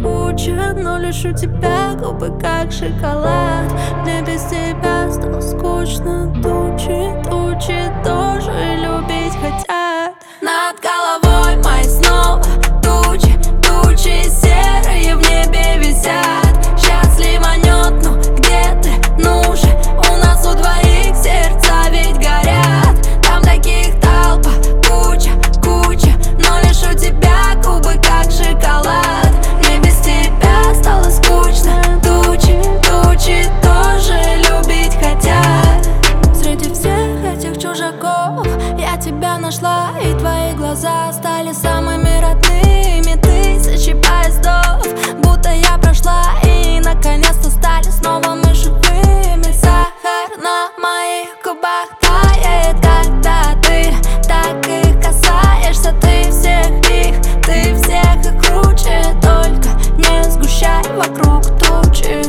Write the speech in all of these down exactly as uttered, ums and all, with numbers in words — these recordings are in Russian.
куча, но лишь у тебя губы как шоколад. Мне без тебя стало скучно. Тучи, тучи тоже любить хотят. Над головой моей снова тучи, тучи серые в небе висят. Сейчас ливанет, ну где ты? Ну же, у нас у двоих сердца ведь горят. Там таких толпа, куча, куча, но лишь у тебя губы как шоколад. Мне без тебя стало скучно. Тучи, тучи тоже любить хотят. Среди всех этих чужаков я тебя нашла, и твои глаза стали самыми родными. Тысячи поездов, будто я прошла, и наконец-то стали снова мы живыми. Сахар на моих губах тает, когда ты так их касаешься. Ты всех их, ты всех их круче, только не сгущай вокруг тучи.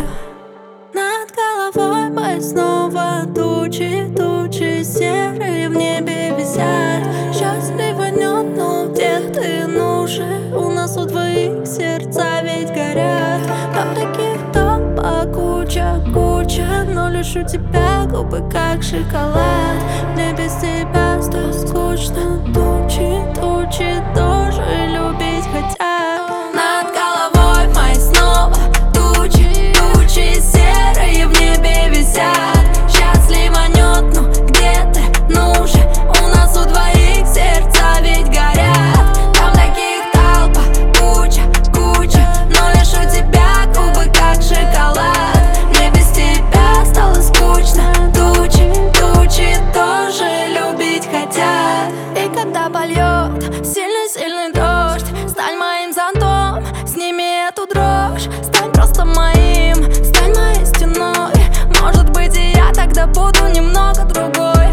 Над головой моей снова тучи, тучи серые в небе висят. Сейчас ливанет, но где ты? Ну же, у нас у двоих сердца ведь горят. Там таких толпа, куча, куча, но лишь у тебя губы как шоколад. Мне без тебя стало скучно. Тучи, тучи тоже любить хотят. Над головой моей снова тучи, тучи серые в небе висят. Сейчас ливанет, ну где ты? Ну же, у нас у двоих сердца ведь горят. Там таких толпа, куча, куча, но лишь у тебя губы как шоколад. Мне без тебя стало скучно. Тучи, тучи тоже любить хотят. И когда польет сильный-сильный дождь, стань моим зонтом, сними эту дрожь. Стань просто моим, стань моей стеной. Может быть, и я тогда буду немного другой.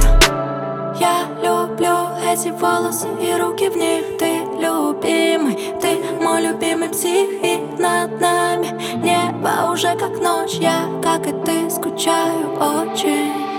Я люблю эти волосы и руки в них. Ты любимый, ты мой любимый псих. И над нами небо уже как ночь. Я, как и ты, скучаю очень.